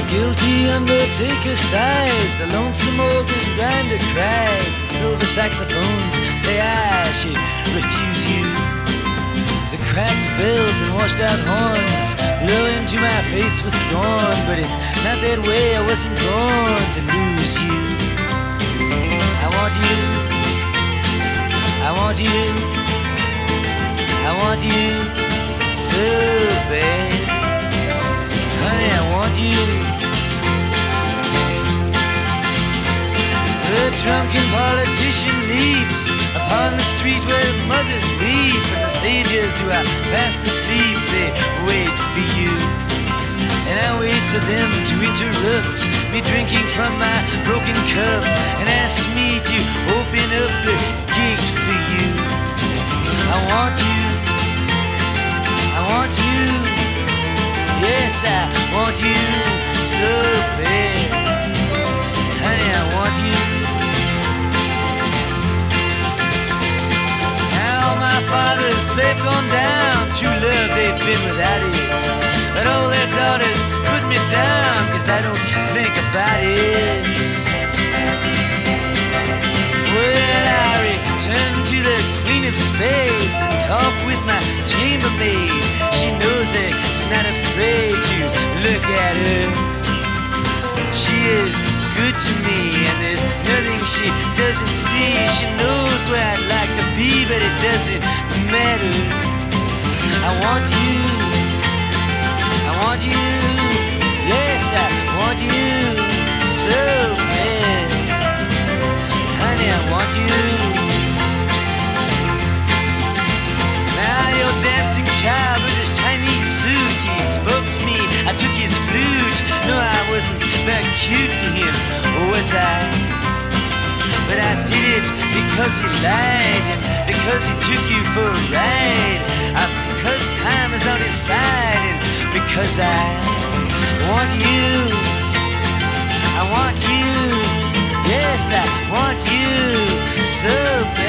Guilty undertaker sighs, the lonesome organ grinder cries, the silver saxophones say I should refuse you. The cracked bells and washed out horns blow into my face with scorn, but it's not that way, I wasn't born to lose you. I want you, I want you, I want you so bad. Honey, I want you. The drunken politician leaps upon the street where mothers weep, and the saviors who are fast asleep, they wait for you. And I wait for them to interrupt me drinking from my broken cup and ask me to open up the gate for you. I want you, I want you, yes, I want you so bad. Honey, I want you. Now my fathers, they've gone down. True love, they've been without it. But all their daughters put me down, 'cause I don't think about it. Well, I return to the Queen of Spades and talk with my chambermaid. She knows that she's not afraid to look at her. She is good to me, and there's nothing she doesn't see. She knows where I'd like to be, but it doesn't matter. I want you, I want you, yes, I want you so bad. Honey, I want you. Now your dancing child with his Chinese suit, he spoke to me, I took his flute. No, I wasn't very cute to him, was I? But I did it because he lied, and because he took you for a ride, because time is on his side, and because I want you, I want you, yes, I want you so bad.